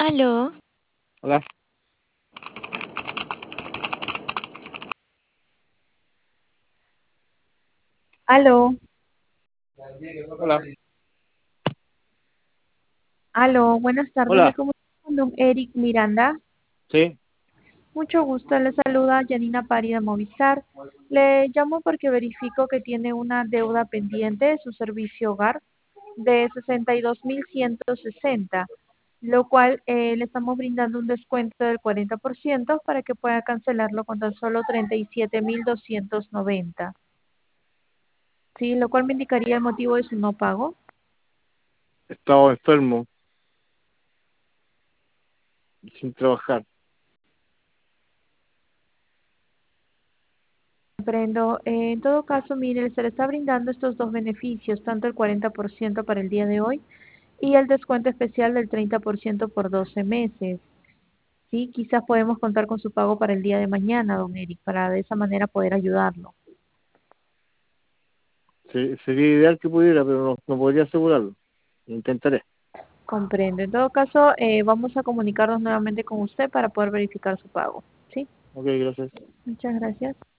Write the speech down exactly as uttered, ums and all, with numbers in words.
Aló, Hola, Aló, hola, aló, buenas tardes. Me hola, comunico con don Eric Miranda. sí, Mucho gusto, le saluda Janina Pari de Movistar. Le llamo porque verifico que tiene una deuda pendiente de su servicio hogar de sesenta y dos mil ciento sesenta, lo cual eh, le estamos brindando un descuento del cuarenta por ciento para que pueda cancelarlo con tan solo treinta y siete mil doscientos noventa. Sí, lo cual me indicaría el motivo de su no pago. he estado enfermo, sin trabajar. Comprendo. Eh, en todo caso, mire, se le está brindando estos dos beneficios, tanto el cuarenta por ciento para el día de hoy y el descuento especial del treinta por ciento por doce meses. Sí, quizás podemos contar con su pago para el día de mañana, don Eric, para de esa manera poder ayudarlo. Se- sería ideal que pudiera, pero no, no podría asegurarlo. Intentaré. Comprendo. En todo caso, eh, vamos a comunicarnos nuevamente con usted para poder verificar su pago. ¿Sí? Ok, gracias. Muchas gracias.